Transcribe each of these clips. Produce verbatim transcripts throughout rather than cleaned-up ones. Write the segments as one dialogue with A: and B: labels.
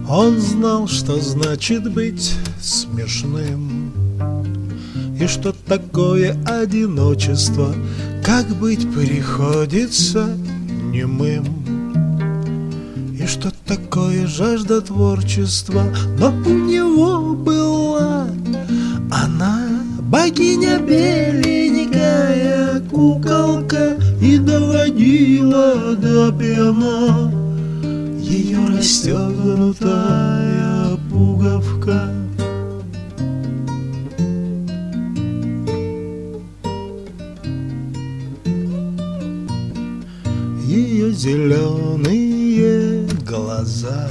A: Он знал, что значит быть смешным, и что такое одиночество, как быть приходится немым, и что такое жажда творчества. Но у него была она, богиня беленькая куколка, и доводила до пьяна ее расстегнутая пуговка. Ее зеленые глаза,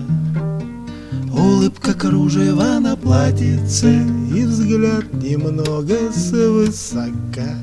A: улыбка кружева на платьице и взгляд немного свысока.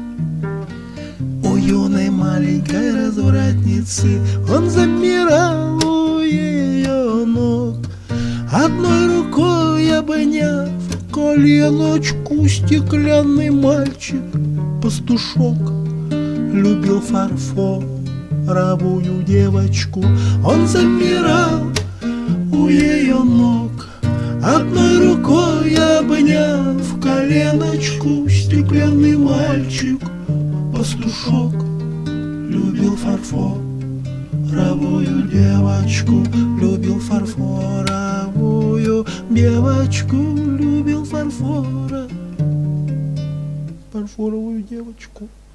A: У юной маленькой развратницы он замирал у ее ног, одной рукой обняв коленочку. Стеклянный мальчик, пастушок, любил фарфоровую девочку. Он замирал у ее ног, одной рукой обняв коленочку. Стеклянный мальчик, пастушок, любил фарфоровую девочку, любил фарфоровую девочку, любил фарфора, фарфоровую девочку.